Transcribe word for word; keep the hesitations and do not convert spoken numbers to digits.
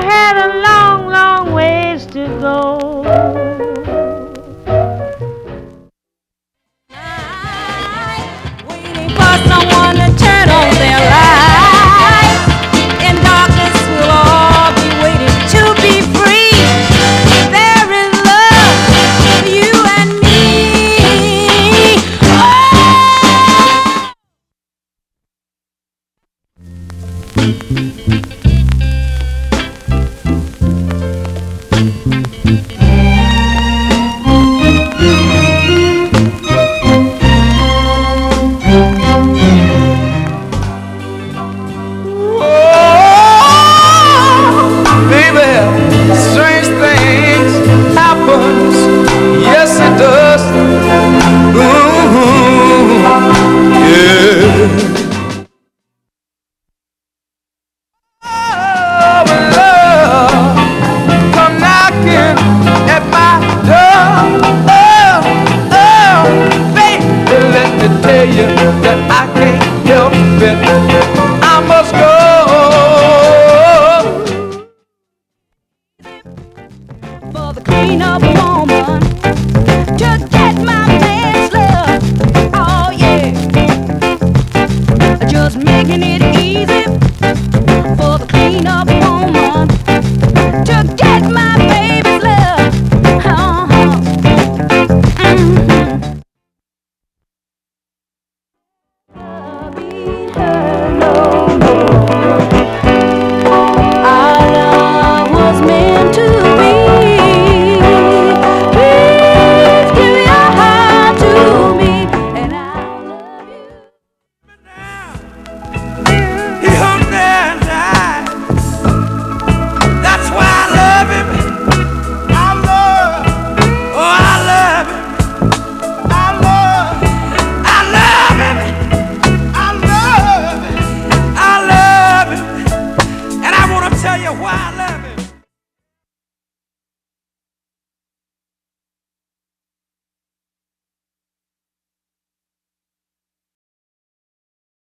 had a long, long ways to go. Waiting for someone to turn on their light. In darkness we'll all be waiting to be free. There is love for you and me. Oh! Strange things happens, yes it does. Ooh, yeah. Oh, love, come knocking at my door. Oh, oh, baby, let me tell you that I can't help it. I must go. For the clean up woman to